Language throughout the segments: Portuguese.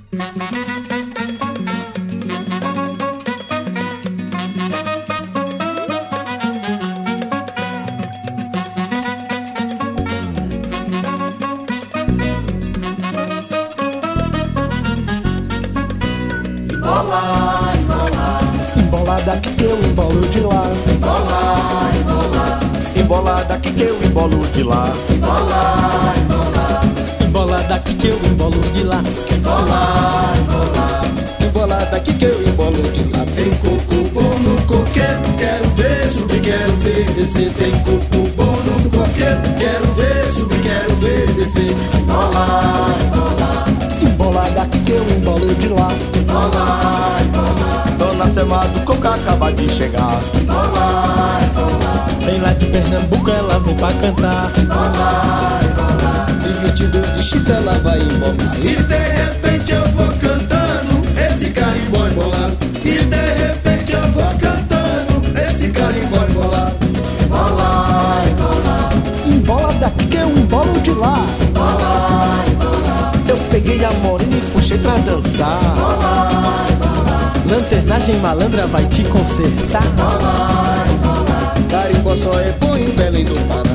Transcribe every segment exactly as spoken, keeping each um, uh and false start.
Embola, embola, Embola daqui que eu embolo de lá. embola, embola, Embola daqui que eu embolo de lá. embola, embola, Embola daqui que eu embolo de lá. embola, embola. Embola daqui que eu embolo de lá. Tem coco bom no coqueiro, quero ver subir, quero ver descer. Tem coco bom no coqueiro, quero ver subir, quero ver descer. Embola, embola, Embola daqui que eu embolo de lá. embola, embola, Dona Selma do Coco acaba de chegar. embola, embola, Vem lá de Pernambuco, ela vem pra cantar. embola, embola. E vestido de chita ela vai embolar. E de repente eu vou cantando esse carimbó embolado. E de repente eu vou cantando esse carimbó embolado. Embola, embola, Embola daqui que eu embolo de lá. embola, embola, Eu peguei a morena e puxei pra dançar. embola, embola, Lanternagem malandra vai te consertar. embola, embola. Carimbó só é bom em Belém do Pará.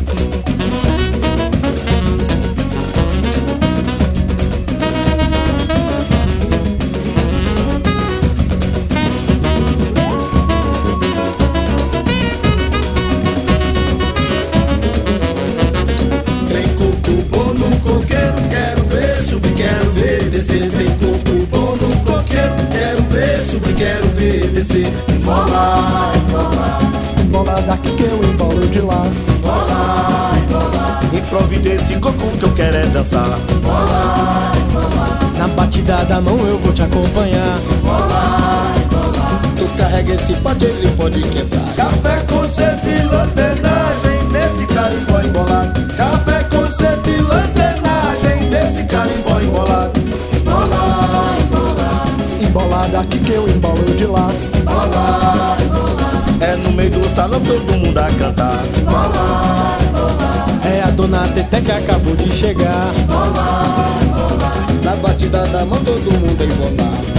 Tem coco bom no coqueiro, quero ver subir, quero ver descer. Tem coco bom no coqueiro, quero ver subir, quero ver descer. Embola, embola, Embola daqui que eu embolo de lá. embola, embola, E providência esse coco que eu quero é dançar. embola, embola, Na batida da mão eu vou te acompanhar. embola, embola. Tu carrega esse pote, ele pode quebrar. Café com sede e lanternagem nesse carimbó embolado. Café com sede e lanternagem nesse carimbó embolado. Embola, embola, Embola daqui que eu embolo de lá. embola, embola, É no meio do salão todo mundo a cantar. embola, embola, É a dona Teté que acabou de chegar. embola, embola. Na batida da mão todo mundo embolar.